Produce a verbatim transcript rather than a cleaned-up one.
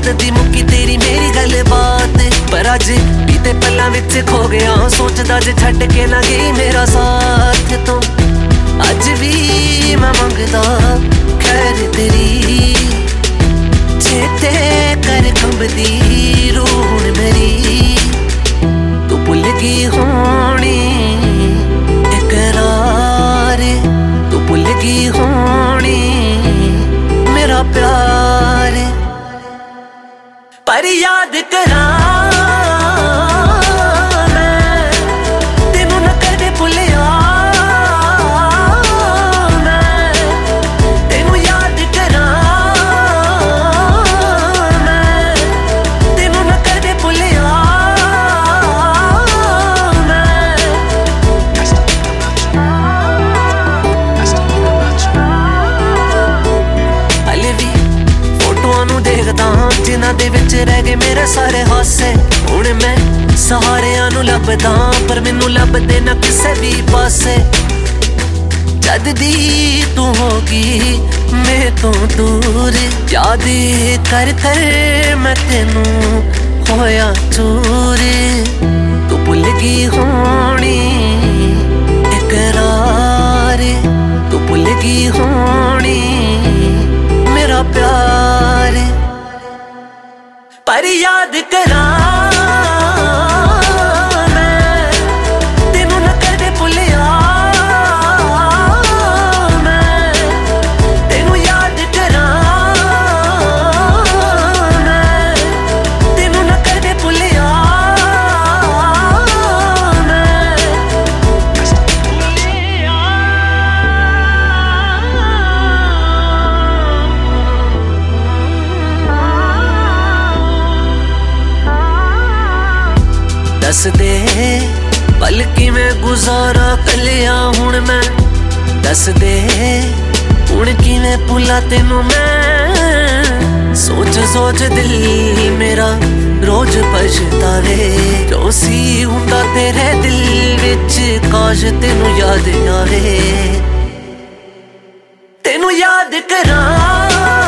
कद दी मुक्की तेरी मेरी गल बात, पर अज बीते पल्लां विच खो गया सोचदा जे छड्ड के ना गई मेरा साथ। तो अज भी मैं मंगदा खैर तेरी, चेते कर कंबदी रूह मेरी। तू भुल गई होनी इकरार, तू भुल गई होनी मेरा प्यार, पर याद करा जिन्हां दे विच रह गए मेरे सारे हासे। हुण मैं सहारियां नूं लभदा पर मैनूं लभदे ना किसे भी पासे। जद दी तू होगी मैं तो दूर, याद कर कर मैं तेनूं होया चूर। तू भुल गई होनी इकरार, तू भुल गई होनी मेरा प्यार, पर याद करा मैं तेनू न कदे भुलिया। मैं तेनू याद करा मैं तेनू न कदे भुलिया। दस दे पल किवें गुजारा कलिया हुण मैं, दस दे हुण किवें भुला तेनू मैं। सोच सोच दिल मेरा रोज पछतावे, जो सी हुंदा तेरे दिल विच काश तेनू याद आवे। तेनू याद करा